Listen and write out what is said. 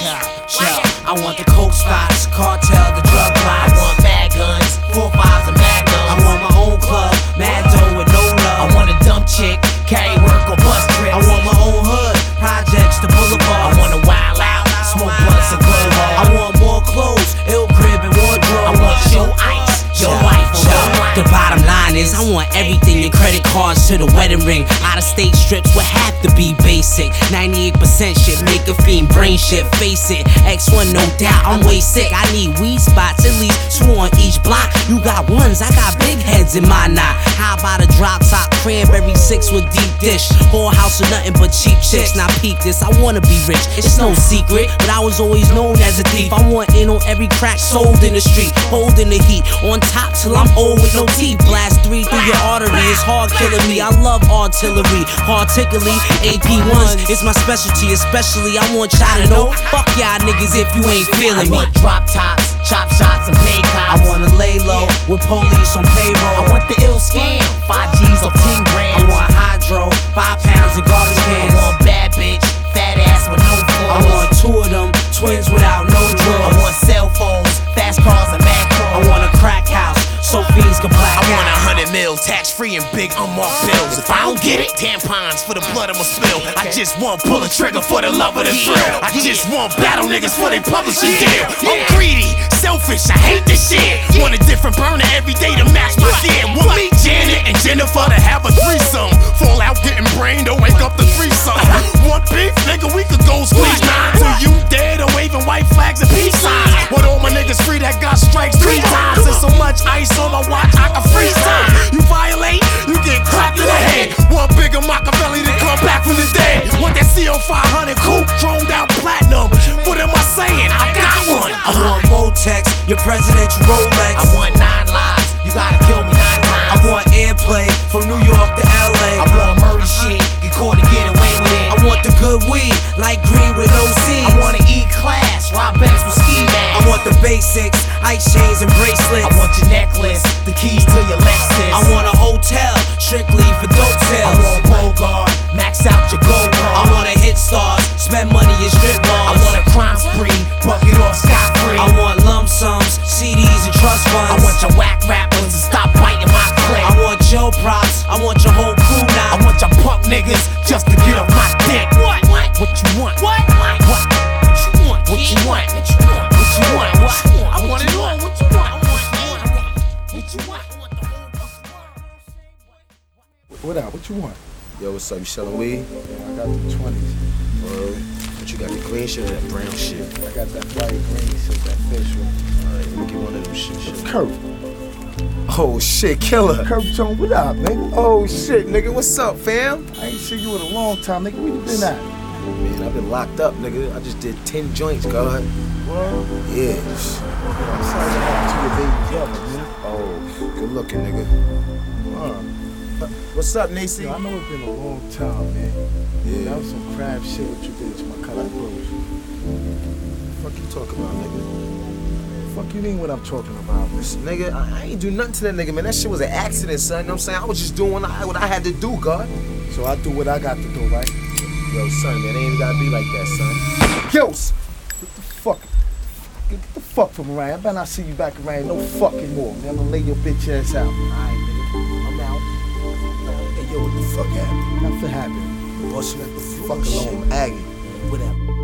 I want the coke spots, cartel, the drug plots. I want mad guns, 4-5s and magnums. I want my own club, mad dough with no love. I want a dumb chick, carry work or bus trips. I want my own hood, projects, the boulevard. I want to wild out, smoke blunts and go hard. I want more clothes, ill crib and wardrobe. I want your ice, your wife. The bottom line is I want everything, your credit cards to the wedding ring. Out of state strips would have to be basic. 98% shit, make a fiend brain shit, face it. X1 no doubt, I'm way sick. I need weed spots, at least 2 on each block. You got ones, I got big heads in my knot. How about a drop top crib every 6 with deep dish? Whorehouse with nothing but cheap chicks. Now peep this, I wanna be rich, it's no secret, but I was always known as a thief. I want in on every crack sold in the street, holding the heat, on top till I'm old with no teeth. Blast 3 through your artery, it's hard killing me. I love artillery, particularly AP1s. It's my specialty, especially I want y'all to know. Fuck y'all niggas if you ain't feeling me. I want drop tops, chop shots and pay cops. I wanna lay low with police on payroll. I want the ill scam, 5 G's or 10 grams. I want hydro, 5 pounds of garbage cans. I want bad bitch, fat ass with no flaws. I want 2 of them, twins without no drawers. I want cell phones, fast cars and mad cars. I want a crack house, so fiends can black out. I want 100 mil, tax free and big unmarked bills. If I don't get it, tampons for the blood I'ma spill. I just want pull a trigger for the love of the thrill. I just want battle niggas for they publishing deal. I'm greedy, selfish, I hate this shit. Want a different burner every day to match my gear. Want me, Janet, and Jennifer to have a threesome. Fall out getting brain, don't wake up the threesome. Want beef, nigga, we could go squeeze 9 till you dead or waving white flags and peace signs. Want all my niggas free that got strikes 3 times. There's so much ice on my watch, I can freeze time. You violate, you get clapped in the head. Want bigger Machiavelli to come back from the dead. Want that CO 500 coupe, chromed out platinum. What am I saying? I got one. I want Motex, your presidential Rolex. I want 9 lives, you gotta kill me 9 times. I want airplay from New York to LA. I want murder shit, get caught and get away with it. I want the good weed, like green with no seeds. I want to E-class, rob banks with ski masks. I want the basics, ice chains and bracelets. I want your necklace, the keys to your Lexus. I want a hotel, strictly for dope sales. I want Bogart, max out your gold card. I want to hit stars, spend money in strip malls. I want a crime spree, bucket off scot free. I want lump sums, CDs and trust funds. I want your whack rappers to stop biting my clip. I want your props, I want your whole crew now. I want your punk niggas just to get off my dick. What? What you want? What? What you want? What you want? What you want? What you want? What? I want it all. What you want? What you want? What up? What you want? Yo, what's up? You selling weed? Yeah, I got the 20s. But you got the green shit or that brown shit? I got that white green shit, that fish one. Alright, let me get one of them shit. Kurt. Oh shit, killer. Kurt Tone, what up, nigga? Oh shit, nigga, what's up, fam? I ain't seen you in a long time, nigga. Where you been at? Man, I've been locked up, nigga. I just did 10 joints, God. What? Yeah. I'm sorry to happen to your baby brother, man. Oh, good looking, nigga. What's up, Nacy? Yo, I know it's been a long time, man. Yeah. That was some crab shit what you did to my cousin Bruce. Fuck you talking about, nigga? Fuck you mean what I'm talking about, man? Listen, nigga, I ain't do nothing to that nigga, man. That shit was an accident, son. You know what I'm saying? I was just doing what I had to do, God. So I do what I got to do, right? Yo, son, man, it ain't gotta be like that, son. Yo, get the fuck. Get the fuck from around. I better not see you back around no fucking more, man. I'm gonna lay your bitch ass out. Alright, nigga. I'm out. Hey, yo, what the fuck happened? Nothing happened. Boss, you got the fuck alone, Aggie. Whatever.